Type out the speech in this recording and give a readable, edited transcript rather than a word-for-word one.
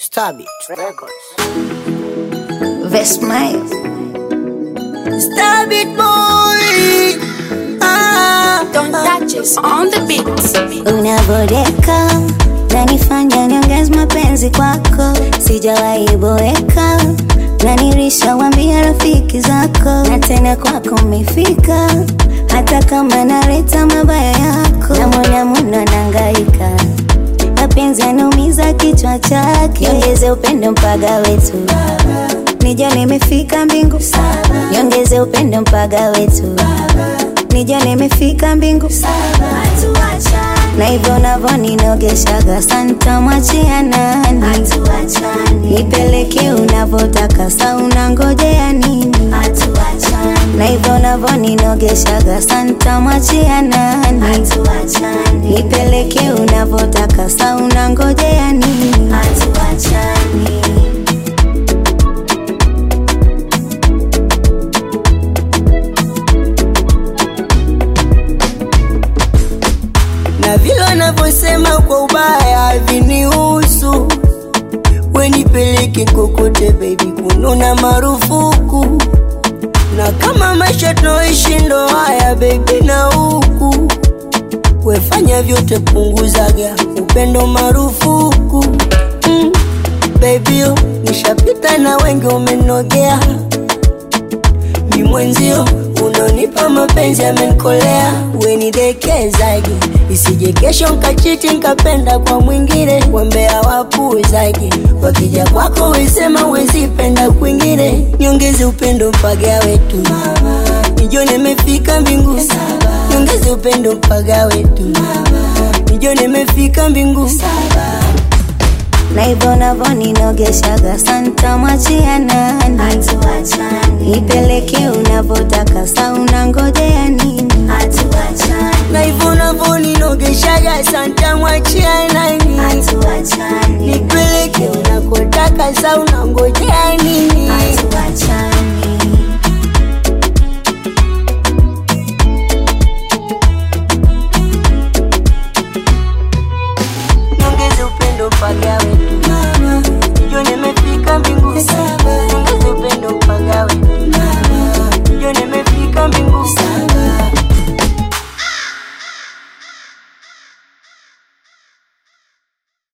Stabit Records. Vesmile. Stabit boy. Don't touch us on the beat. Unaboreka nanifanya niongeze mapenzi kwako, sijawahi boeka, nanirisha wambia rafiki zako, na tena kwako umefika, hata kama naleta mabaya yako, na mwana nangaika, mapenzi yanaumiza kichwa chake, niongeze upendo mpaga wetu, nijua nimefika mbingu, niongeze upendo mpaga wetu, nijua nimefika mbingu, na hivyo navyo ninogeshaga santa mwachia nani, nipeleke unavotaka sa unangojea nini, na hivyo navyo ninogeshaga santa mwachia nani, nipeleke unavotaka sa unangojea nini. Na vile wanavyosema kwa ubaya vinihusu, wenipeleke kokote baby, kununa marufuku, na kama maisha tunaoishi ndo haya baby, na huku wefanya vyote punguzaga upendo marufuku. Baby yo, nishapita na wengi umenogea, mi mwenzio unonipa mapenzi yamenikolea, wenidekezage isije kesho nkachiti nkapenda kwa mwingine, wambea wapuuzage wakija kwako wesema wezipenda kwingine, niongeze upendo mpaga wetu, nijue nimefika mbingu, niongeze upendo mpaga wetu, nijue nimefika mbingu, na hivyo navyo ninogeshaga santa mwachia nani, nipeleke unavotaka sa unangojea nini, na hivyo navyo ninogeshaga santa mwachia nani, nipeleke unakotaka sa unangojea nini.